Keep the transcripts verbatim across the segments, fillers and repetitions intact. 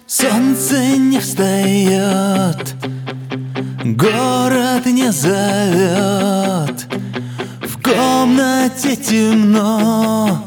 Солнце не встает, город не зовет, в комнате темно,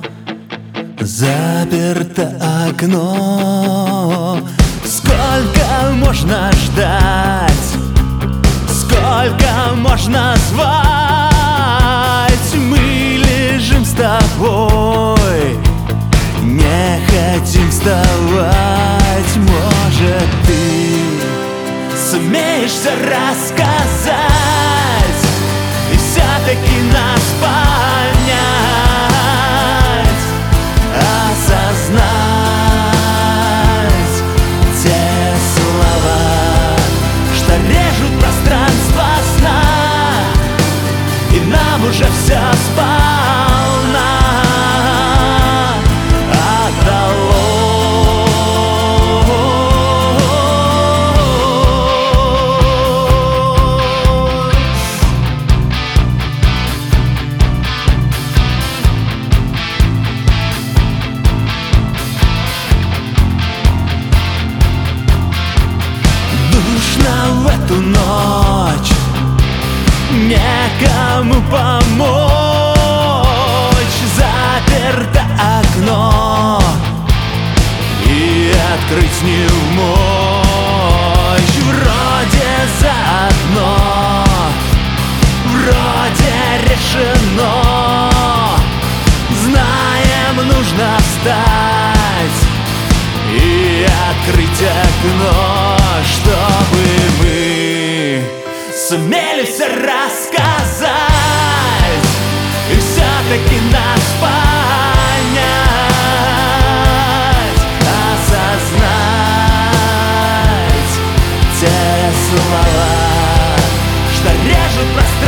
заперто окно. Сколько можно ждать, сколько можно звать? Мы лежим с тобой, не хотим вставать. Может, ты сумеешь все рассказать и все-таки нас понять, осознать те слова, что режут пространство сна, и нам уже все сполна отдалось. Душно в эту ночь, некому помочь, заперто окно и открыть не в мощь. Вроде заодно, вроде решено, знаем, нужно встать и открыть окно, чтобы мы сумели все рассказать и все-таки нас понять, осознать те слова, что режут пространство.